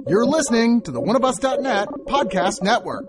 You're listening to the oneofus.net podcast network.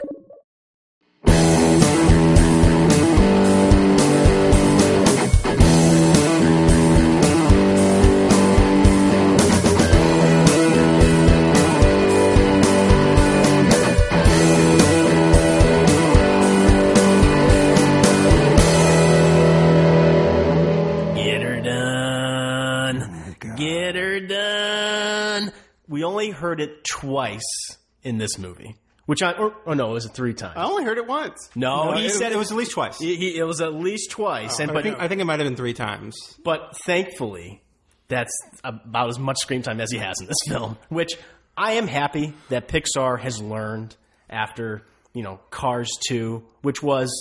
We only heard it twice in this movie. No, was it 3 times? I only heard it once. No, he said it was at least twice. It was at least twice. I think it might have been 3 times. But thankfully, that's about as much screen time as he has in this film, which I am happy that Pixar has learned after, Cars 2, which was,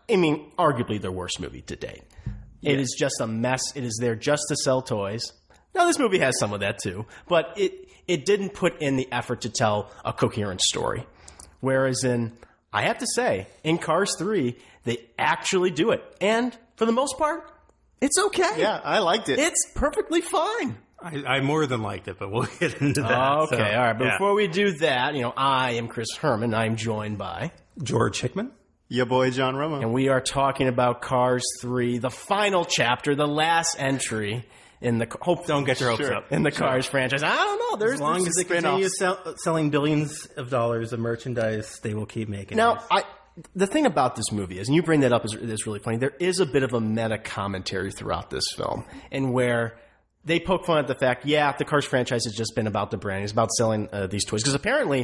arguably their worst movie to date. Yeah. It is just a mess. It is there just to sell toys. Now, this movie has some of that, too. But it didn't put in the effort to tell a coherent story. Whereas I have to say, in Cars 3, they actually do it. And for the most part, it's okay. Yeah, I liked it. It's perfectly fine. I more than liked it, but we'll get into that. Okay, all right. But before we do that, I am Chris Herman. I'm joined by George Hickman. Your boy, John Romo. And we are talking about Cars 3, the final chapter, the last entry in the don't get your hopes up in the Cars franchise. I don't know. As long as they continue selling billions of dollars of merchandise, they will keep making. Now, the thing about this movie is, and you bring that up, is really funny. There is a bit of a meta commentary throughout this film, and where they poke fun at the fact, the Cars franchise has just been about the brand. It's about selling these toys. Because apparently,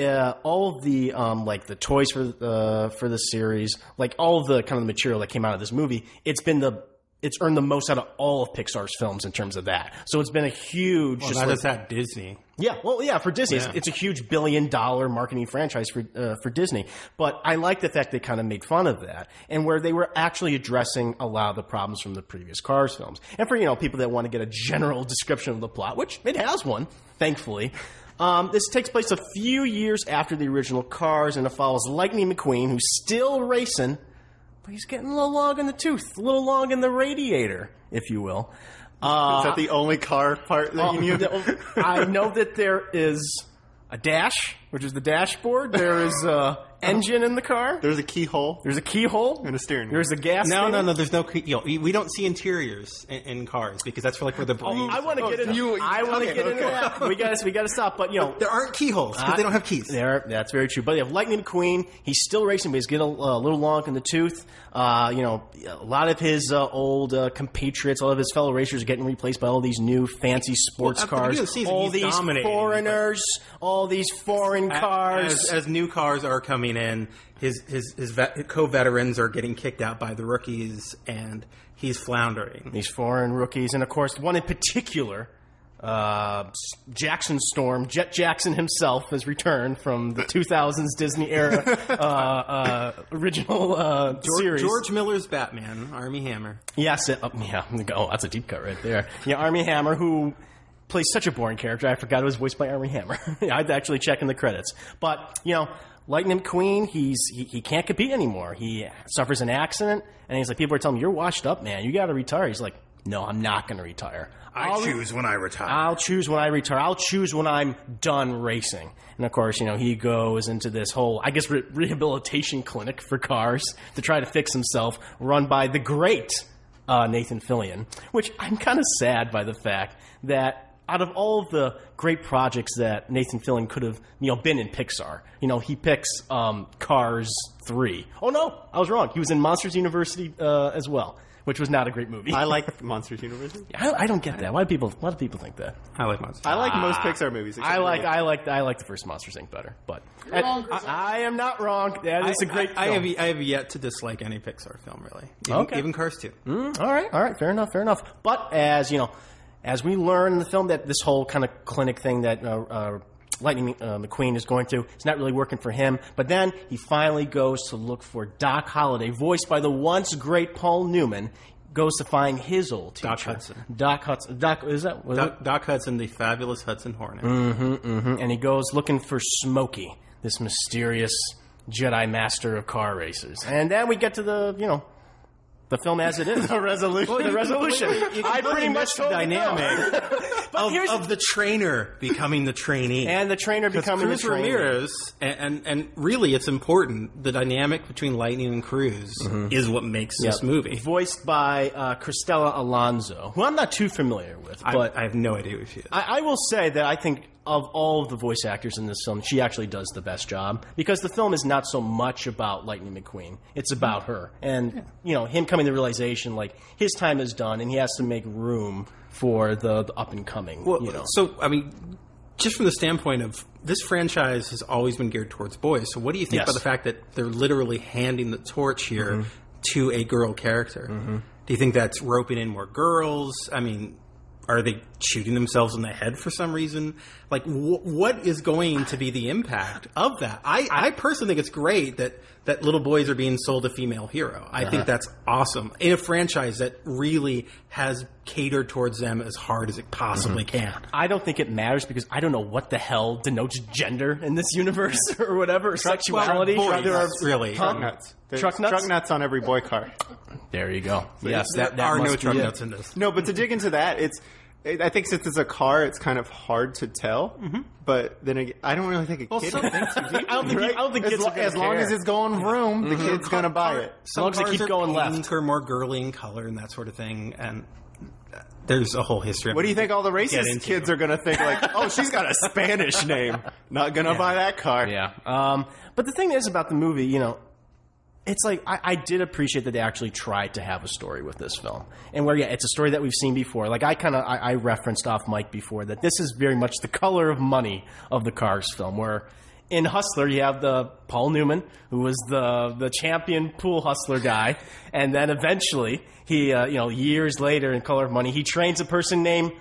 all of the the toys for the series, all of the kind of the material that came out of this movie, it's earned the most out of all of Pixar's films in terms of that. So it's been a huge... Well, that is at Disney. Yeah, for Disney. Yeah. It's a huge $1 billion marketing franchise for Disney. But I like the fact they kind of made fun of that, and where they were actually addressing a lot of the problems from the previous Cars films. And for, people that want to get a general description of the plot, which it has one, thankfully... this takes place a few years after the original Cars, and it follows Lightning McQueen, who's still racing... But he's getting a little long in the tooth, a little long in the radiator, if you will. Is that the only car part that you knew? I know that there is a dash, which is the dashboard. There is an engine in the car. There's a keyhole. There's a keyhole. And a steering wheel. There's a gas No, there's no key. We don't see interiors in cars because that's for where the brains... I want to get into that. We got to stop. But, there aren't keyholes because they don't have keys. That's very true. But you have Lightning McQueen. He's still racing, but he's getting a little long in the tooth. A lot of his old compatriots, all of his fellow racers are getting replaced by all these new fancy sports cars. All these foreigners, all these foreign cars. As new cars are coming in, his co-veterans are getting kicked out by the rookies, and he's floundering. These foreign rookies, and of course, one in particular, Jackson Storm, Jet Jackson himself, has returned from the 2000s Disney era original series. George Miller's Batman, Armie Hammer. Yes, that's a deep cut right there. Yeah, Armie Hammer, who plays such a boring character. I forgot it was voiced by Armie Hammer. I'd actually check in the credits. But, Lightning McQueen, he can't compete anymore. He suffers an accident, and he's like, people are telling him, you're washed up, man. You got to retire. He's like, no, I'm not going to retire. I'll choose when I retire. I'll choose when I retire. I'll choose when I'm done racing. And, of course, he goes into this whole, I guess, rehabilitation clinic for cars to try to fix himself, run by the great Nathan Fillion, which I'm kind of sad by the fact that out of all of the great projects that Nathan Fillion could have, been in Pixar, he picks Cars 3. Oh, no, I was wrong. He was in Monsters University as well, which was not a great movie. I like Monsters University. I don't get that. Why do people think that? I like Monsters. I like most Pixar movies. I like the first Monsters Inc. better. But I am not wrong. That is a great film. I have yet to dislike any Pixar film, really. Even Cars 2. All right. Fair enough. But as we learn in the film that this whole kind of clinic thing that Lightning McQueen is going to, it's not really working for him. But then he finally goes to look for Doc Holliday, voiced by the once great Paul Newman, goes to find his old teacher. Doc Hudson. Doc Hudson, the fabulous Hudson Hornet. And he goes looking for Smokey, this mysterious Jedi master of car races. And then we get to the, The film as it is. The resolution. The resolution. I pretty much the told dynamic here's of the trainer becoming the trainee. and the trainer becoming the Cruz trainee. Ramirez, and really it's important, the dynamic between Lightning and Cruz is what makes this movie. Voiced by Cristela Alonso, who I'm not too familiar with, but I have no idea who she is. I will say that I think of all of the voice actors in this film, she actually does the best job, because the film is not so much about Lightning McQueen. It's about her. And, him coming to the realization, like, his time is done, and he has to make room for the up-and-coming, So, I mean, just from the standpoint of this franchise has always been geared towards boys. So what do you think about the fact that they're literally handing the torch here to a girl character? Do you think that's roping in more girls? I mean, are they shooting themselves in the head for some reason? Like, what is going to be the impact of that? I personally think it's great that little boys are being sold a female hero. I think that's awesome in a franchise that really has catered towards them as hard as it possibly can. I don't think it matters, because I don't know what the hell denotes gender in this universe or whatever, sexuality. Boys, There are really. Truck nuts. There's Truck nuts? Truck nuts on every boy car. There you go. Yes, There that are no must be truck it. nuts in this. No, but to dig into that, I think since it's a car, it's kind of hard to tell. But then again, I don't really think a kid thinks too deep. I don't think kids are gonna as long care. as it's going vroom, the kid's gonna buy it. As long as they keep going left. Or more girly in color and that sort of thing. And there's a whole history. What do you think all the Get racist into. kids are gonna think? Like, oh, she's got a Spanish name. Not gonna buy that car. Yeah. But the thing is about the movie, it's like I did appreciate that they actually tried to have a story with this film, and where it's a story that we've seen before. Like I referenced off mic before that this is very much the color of money of the Cars film. Where in Hustler you have the Paul Newman, who was the champion pool hustler guy, and then eventually he years later in Color of Money he trains a person named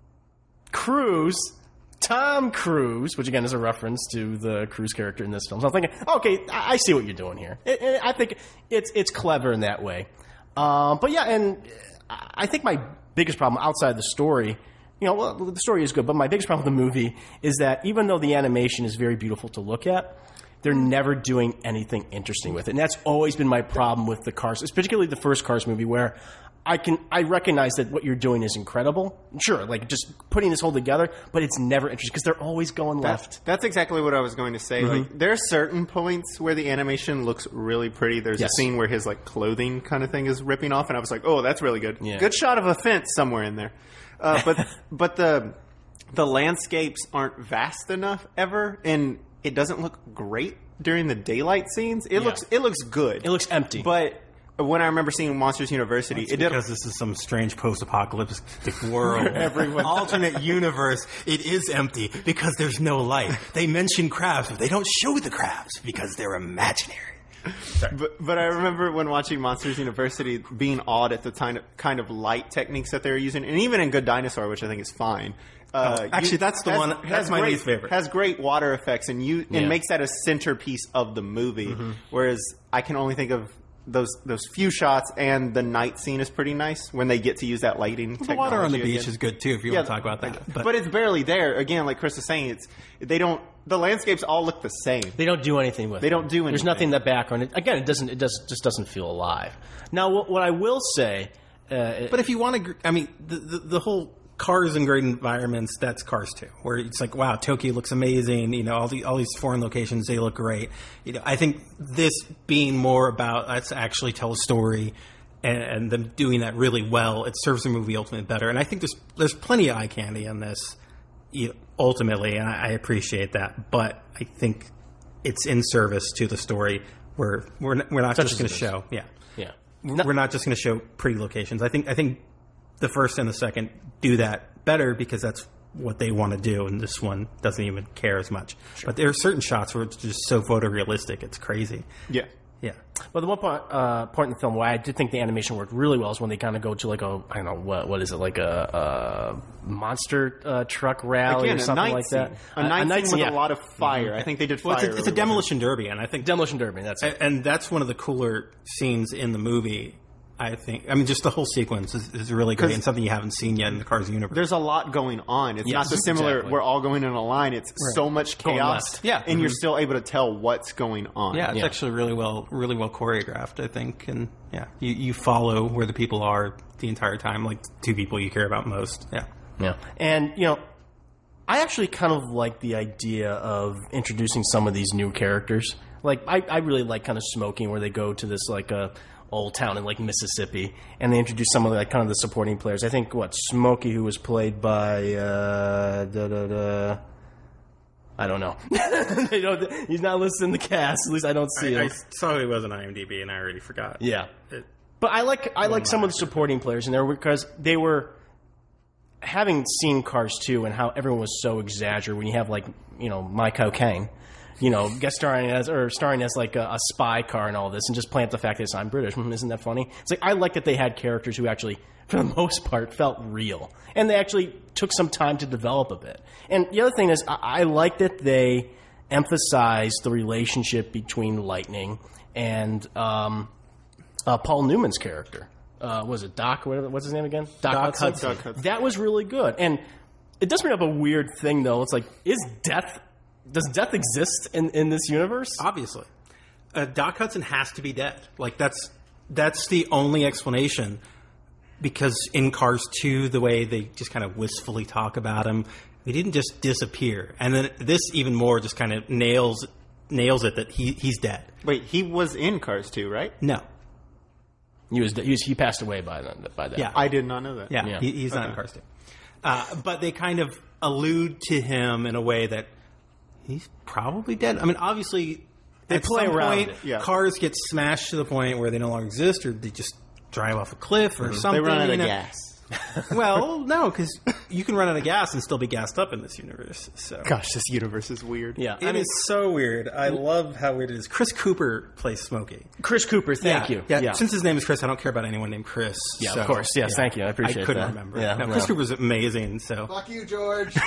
Tom Cruise, which again is a reference to the Cruise character in this film. So I'm thinking, okay, I see what you're doing here. I think it's clever in that way. But yeah, and I think my biggest problem outside the story, the story is good, but my biggest problem with the movie is that even though the animation is very beautiful to look at, they're never doing anything interesting with it. And that's always been my problem with the Cars, particularly the first Cars movie, where I recognize that what you're doing is incredible. Sure, like just putting this whole together, but it's never interesting because they're always going left. That's exactly what I was going to say. Like, there are certain points where the animation looks really pretty. There's a scene where his clothing kind of thing is ripping off, and I was like, oh, that's really good. Yeah. Good shot of a fence somewhere in there. But the landscapes aren't vast enough ever, and it doesn't look great during the daylight scenes. It looks good. It looks empty. But when I remember seeing Monsters University, it did. Because this is some strange post-apocalyptic world. Alternate universe. It is empty because there's no light. They mention crabs, but they don't show the crabs because they're imaginary. But I remember when watching Monsters University being awed at the kind of light techniques that they were using, and even in Good Dinosaur, which I think is fine. Actually, that's the one. That's my least favorite. Has great water effects, and makes that a centerpiece of the movie. Whereas I can only think of those few shots, and the night scene is pretty nice when they get to use that lighting. The water on the beach is good too. If you want to talk about that, but it's barely there. Again, like Chris was saying, the landscapes all look the same. They don't do anything with it. They don't do anything. There's nothing in the background. Again, it just doesn't feel alive. Now, what I will say, but if you want to, I mean, the whole Cars and great environments, that's Cars 2, where it's like, wow, Tokyo looks amazing. All these foreign locations, they look great. I think this being more about let's actually tell a story, and them doing that really well, it serves the movie ultimately better. And I think there's plenty of eye candy in this, ultimately, and I appreciate that. But I think it's in service to the story. We're not just going to show, we're not just going to show pretty locations. I think the first and the second do that better because that's what they want to do, and this one doesn't even care as much. Sure. But there are certain shots where it's just so photorealistic, it's crazy. Yeah. Well, the one point in the film where I did think the animation worked really well is when they kind of go to what is it, like a monster truck rally or something like that. A night scene with a lot of fire. I think they did fire. It's a demolition derby, and I think demolition derby. That's it. And that's one of the cooler scenes in the movie. I think. I mean, just the whole sequence is really great and something you haven't seen yet in the Cars universe. There's a lot going on. It's not so similar. Exactly. We're all going in a line. It's so much Going chaos, left. Yeah. and you're still able to tell what's going on. Yeah, it's actually really well choreographed, I think. And yeah, you follow where the people are the entire time, like two people you care about most. Yeah. Yeah. And, I actually kind of like the idea of introducing some of these new characters. Like, I really like kind of Smoking, where they go to this, like, old town in, like, Mississippi, and they introduce some of, like, kind of the supporting players. I think, Smokey, who was played by, I don't know. He's not listed in the cast. At least I don't see him. I saw he was on IMDb, and I already forgot. Yeah. But I like some of the supporting players in there because they were, having seen Cars 2 and how everyone was so exaggerated when you have, like, Mike O'Kane, guest starring as like a spy car and all this, and just plant the fact that I'm British. Isn't that funny? It's like, I like that they had characters who actually, for the most part, felt real. And they actually took some time to develop a bit. And the other thing is, I like that they emphasized the relationship between Lightning and Paul Newman's character. Was it Doc? What's his name again? Doc Hudson. Doc Hudson. That was really good. And it does bring up a weird thing, though. It's like, does death exist in this universe? Obviously. Doc Hudson has to be dead. Like, that's the only explanation. Because in Cars 2, the way they just kind of wistfully talk about him, he didn't just disappear. And then this even more just kind of nails it that he's dead. Wait, he was in Cars 2, right? No. He passed away by then. Yeah. I did not know that. Yeah. He's not in Cars 2. But they kind of allude to him in a way that he's probably dead. I mean, obviously, they play around point, it. Yeah. Cars get smashed to the point where they no longer exist, or they just drive off a cliff or something. They run out of gas. Well, no, because you can run out of gas and still be gassed up in this universe. So Gosh, this universe is weird. Yeah. it is so weird. I love how weird it is. Chris Cooper plays Smokey. Chris Cooper, thank you. Yeah. Since his name is Chris, I don't care about anyone named Chris. Yeah, so, of course. Yes, thank you. I appreciate I couldn't that. remember. Yeah, No, no. Chris Cooper's amazing. So Fuck you, George.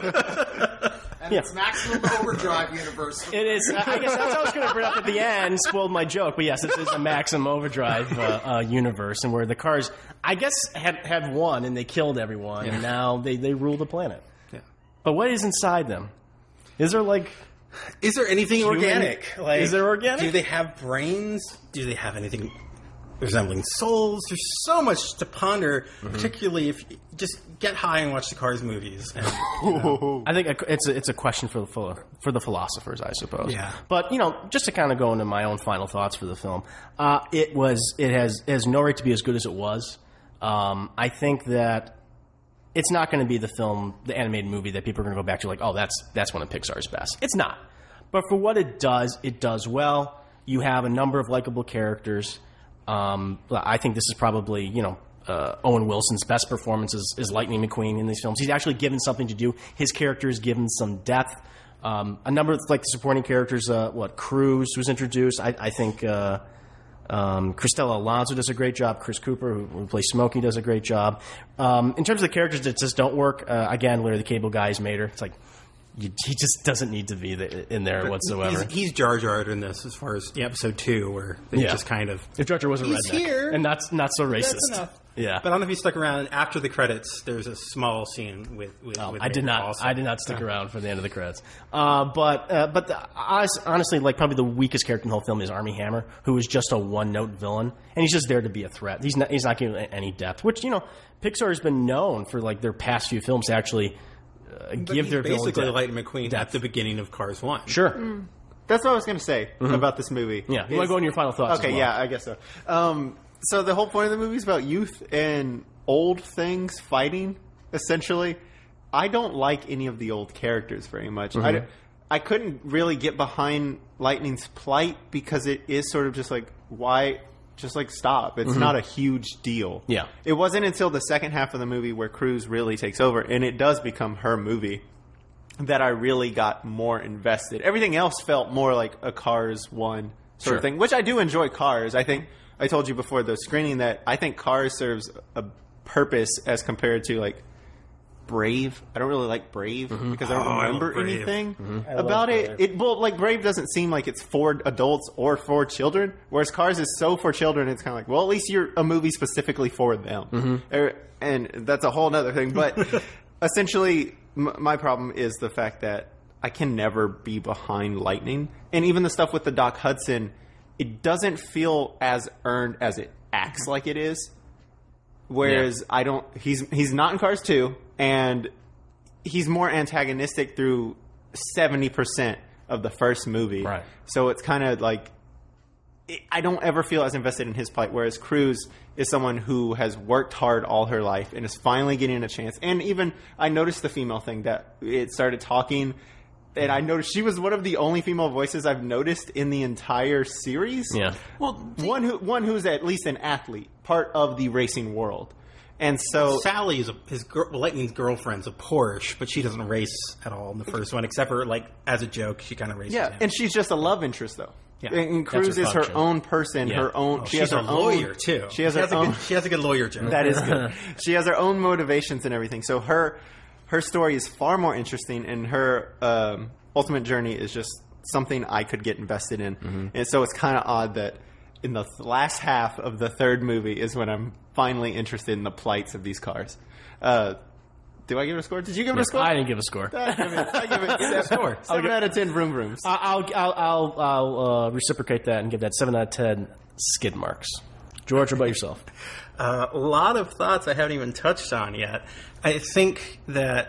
And it's Maximum Overdrive universe. It is. I guess that's what I was going to bring up at the end. Spoiled my joke, but yes, this is a Maximum Overdrive universe, and where the cars, I guess, had won and they killed everyone, and now they rule the planet. yeah. But what is inside them? Is there Is there anything Human? organic? Like, Is there organic? Do they have brains? Do they have anything resembling souls? There's so much to ponder, particularly if you just get high and watch the Cars movies. And, I think it's a question for the philosophers, I suppose. Yeah. But just to kind of go into my own final thoughts for the film, it has no right to be as good as it was. I think that it's not going to be the animated movie that people are going to go back to, like, oh, that's one of Pixar's best. It's not. But for what it does well. You have a number of likable characters. I think this is probably, Owen Wilson's best performance is Lightning McQueen in these films. He's actually given something to do. His character is given some depth. A number of, like, the supporting characters, Cruz was introduced. I think Cristela Alonso does a great job. Chris Cooper, who plays Smokey, does a great job. In terms of the characters that just don't work, again, Larry the Cable Guy is Mater. It's like, he just doesn't need to be in there whatsoever. He's Jar Jar in this, as far as episode 2, where they just kind of. If Jar Jar was a He's redneck, here. and not so racist. That's enough. Yeah, But I don't know if you stuck around. After the credits, there's a small scene with I did not. Also. I did not stick around for the end of the credits. Honestly, like, probably the weakest character in the whole film is Armie Hammer, who is just a one-note villain, and he's just there to be a threat. He's not giving any depth. Which Pixar has been known for, like, their past few films to actually give their villain basically depth. Lightning McQueen at the beginning of Cars 1. Sure. That's what I was going to say about this movie. Yeah. You want to go into your final thoughts? Okay, as well? yeah, I guess so. So the whole point of the movie is about youth and old things fighting, essentially. I don't like any of the old characters very much. I couldn't really get behind Lightning's plight because it is sort of just like, why... Just, like, stop. It's not a huge deal. Yeah. It wasn't until the second half of the movie where Cruz really takes over, and it does become her movie, that I really got more invested. Everything else felt more like a Cars 1 sort of thing, which I do enjoy Cars. I think I told you before the screening that I think Cars serves a purpose as compared to, like, Brave. I don't really like Brave because I don't I love remember Brave. anything about it. Well, like Brave doesn't seem like it's for adults or for children, whereas Cars is so for children. It's kind of like, well, at least you're a movie specifically for them, and that's a whole other thing. But essentially, my problem is the fact that I can never be behind Lightning, and even the stuff with the Doc Hudson, it doesn't feel as earned as it acts like it is. Whereas I don't, he's not in Cars 2, and he's more antagonistic through 70% of the first movie. Right. So it's kind of like, I don't ever feel as invested in his plight, whereas Cruz is someone who has worked hard all her life and is finally getting a chance. And even, I noticed the female thing that it started talking, and I noticed she was one of the only female voices I've noticed in the entire series. Yeah. Well, One who's at least an athlete, part of the racing world. And so Sally is Lightning's girlfriend's a Porsche, but she doesn't race at all in the first one, except for like as a joke, she kind of races. yeah, him. and she's just a love interest though. Yeah. And Cruz That's her is her function. own person, Yeah. her own. She she's has a her lawyer own, too. She has her own. She has a good lawyer joke. That is good. She has her own motivations and everything. So her story is far more interesting, and her ultimate journey is just something I could get invested in. And so it's kind of odd that in the last half of the third movie is when I'm finally interested in the plights of these cars. Do I give it a score? Did you give it a score? I didn't give a score. I give it a score. 7 out of 10 vroom vrooms. I'll reciprocate that and give that 7 out of 10 skid marks. George, what about yourself? A lot of thoughts I haven't even touched on yet. I think that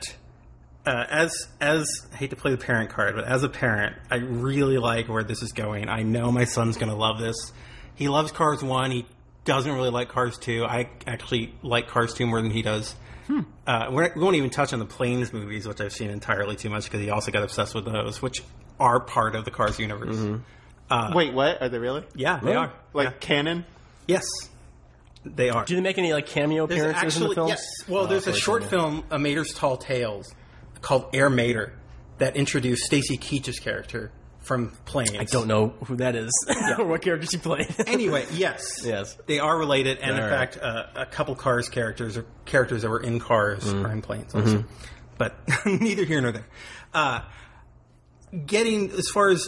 as I hate to play the parent card, but as a parent, I really like where this is going. I know my son's going to love this. He loves Cars 1. He doesn't really like Cars 2. I actually like Cars 2 more than he does. We won't even touch on the Planes movies, which I've seen entirely too much because he also got obsessed with those, which are part of the Cars universe. Wait, what? Are they really? Yeah, they are. Like canon? Yes, they are. Do they make any like cameo There's appearances in the film? yes. Well, there's a short film, A Mater's Tall Tales, called Air Mater, that introduced Stacy Keach's character from Planes. I don't know who that is or what character she played. Anyway, yes. Yes. They are related, and All in right. fact, a couple Cars characters or characters that were in Cars are in Planes also. But neither here nor there. Getting as far as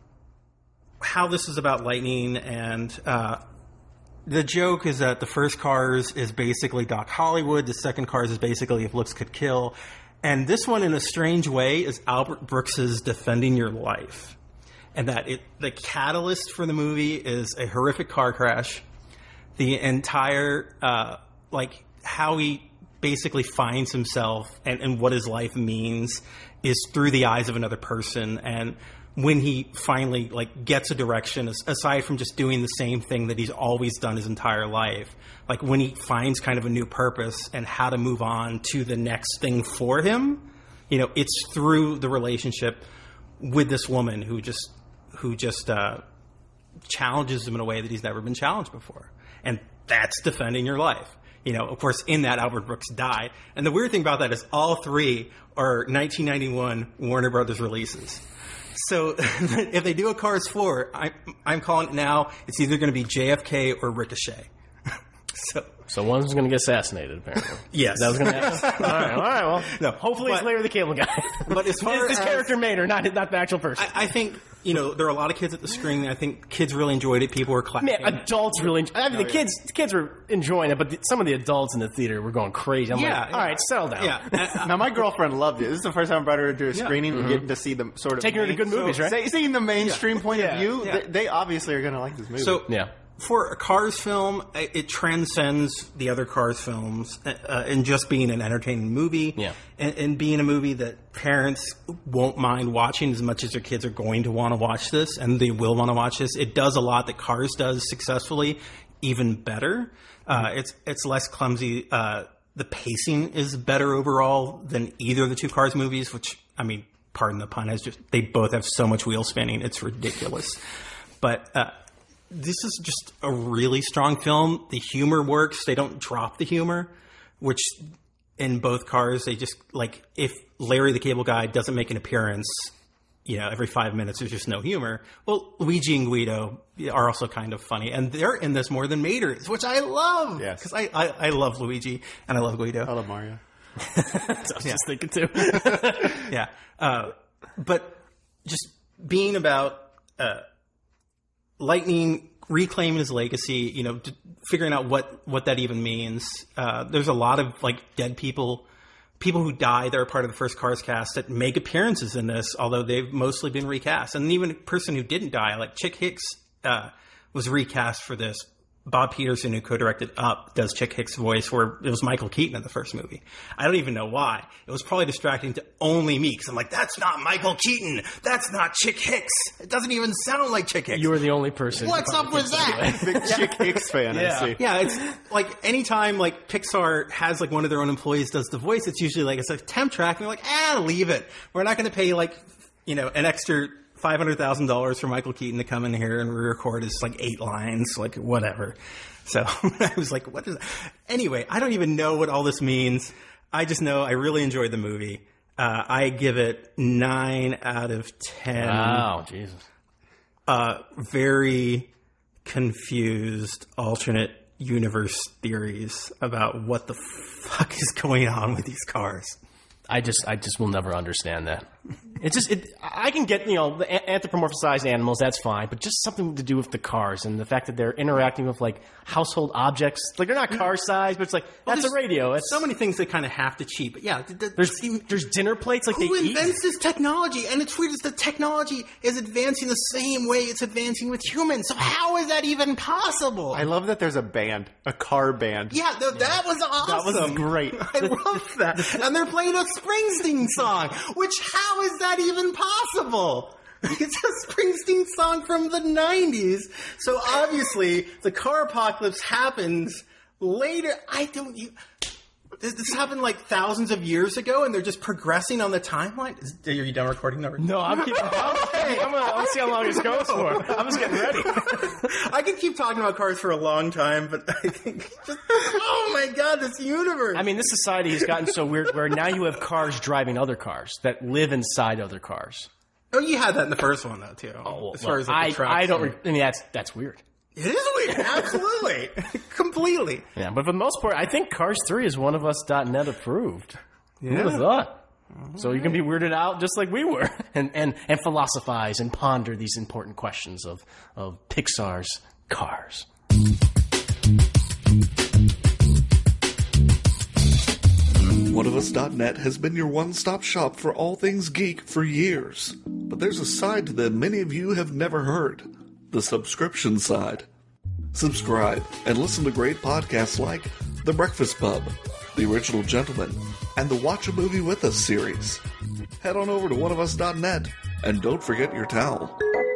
how this is about Lightning, and the joke is that the first Cars is basically Doc Hollywood, the second Cars is basically If Looks Could Kill, and this one, in a strange way, is Albert Brooks's Defending Your Life. And that the catalyst for the movie is a horrific car crash. The entire, how he basically finds himself and what his life means is through the eyes of another person. And when he finally, gets a direction, aside from just doing the same thing that he's always done his entire life, when he finds kind of a new purpose and how to move on to the next thing for him, it's through the relationship with this woman who just challenges him in a way that he's never been challenged before. And that's Defending Your Life. Of course, in that, Albert Brooks died. And the weird thing about that is all three are 1991 Warner Brothers releases. So if they do a Cars 4, I'm calling it now, it's either going to be JFK or Ricochet. So one's going to get assassinated, apparently. Yes. That was going to happen? all right, well. No, hopefully it's Larry the Cable Guy. But as far It's as character Mater, not the actual person. I think, there are a lot of kids at the screening. I think kids really enjoyed it. People were clapping. Man, adults really. The kids were enjoying it, but some of the adults in the theater were going crazy. I'm Yeah, like, all right, settle down. Yeah. Now, my girlfriend loved it. This is the first time I brought her to a screening and getting to see the sort of Taking her to good movies, right? Seeing the mainstream point of Yeah. view, Yeah. they obviously are going to like this movie. So Yeah. for a Cars film, it transcends the other Cars films in just being an entertaining movie, Yeah. and being a movie that parents won't mind watching as much as their kids are going to want to watch this, and they will want to watch this. It does a lot that Cars does successfully, even better. It's less clumsy. The pacing is better overall than either of the two Cars movies, which, pardon the pun, they both have so much wheel spinning, it's ridiculous. But this is just a really strong film. The humor works. They don't drop the humor, which in both Cars, they just, if Larry the Cable Guy doesn't make an appearance, every 5 minutes, there's just no humor. Well, Luigi and Guido are also kind of funny, and they're in this more than Mater is, which I love. Yes. Because I love Luigi and I love Guido. I love Mario. I was just thinking too. Yeah. But just being about Lightning reclaiming his legacy, figuring out what that even means. There's a lot of dead people who die that are part of the first Cars cast that make appearances in this, although they've mostly been recast. And even a person who didn't die, like Chick Hicks, was recast for this. Bob Peterson, who co-directed Up, does Chick Hicks' voice, where it was Michael Keaton in the first movie. I don't even know why. It was probably distracting to only me, because I'm like, that's not Michael Keaton. That's not Chick Hicks. It doesn't even sound like Chick Hicks. You were the only person. What's up with that? Big Chick Hicks fan, I see. Yeah, it's anytime Pixar has one of their own employees does the voice, it's usually it's a temp track, and they're like, leave it. We're not going to pay an extra $500,000 for Michael Keaton to come in here and re-record his 8 lines, whatever. So I was like, what is that? Anyway, I don't even know what all this means. I just know I really enjoyed the movie. I give it 9 out of 10. Wow, Jesus. Very confused alternate universe theories about what the fuck is going on with these cars. I just will never understand that. It's just I can get the anthropomorphized animals, that's fine, but just something to do with the cars and the fact that they're interacting with household objects. They're not car size, but it's that's a radio. It's so many things they kind of have to cheat. But yeah, there's dinner plates they eat. Who invents this technology? And it's weird is the technology is advancing the same way it's advancing with humans. So how is that even possible? I love that there's a band, a car band. Yeah, that was awesome. That was great. I love that. And they're playing a Springsteen song, which how is that even possible? It's a Springsteen song from the 90s. So obviously the car apocalypse happens later. This happened thousands of years ago, and they're just progressing on the timeline. Are you done recording? No, I'm keeping. I'm gonna see how long this goes for. I'm just getting ready. I can keep talking about cars for a long time, but I think oh my god, this universe. I mean, this society has gotten so weird where now you have cars driving other cars that live inside other cars. Oh, you had that in the first one though too. Oh, as far as I don't. I mean, that's weird. It is weird, absolutely, completely. Yeah, but for the most part, I think Cars 3 is oneofus.net approved. Yeah. Who would have thought? So you can be weirded out just like we were, and philosophize and ponder these important questions of Pixar's Cars. Oneofus.net has been your one-stop shop for all things geek for years. But there's a side to them many of you have never heard. The subscription side. Subscribe and listen to great podcasts like The Breakfast Pub, The Original Gentleman, and the Watch a Movie With Us series. Head on over to oneofus.net and don't forget your towel.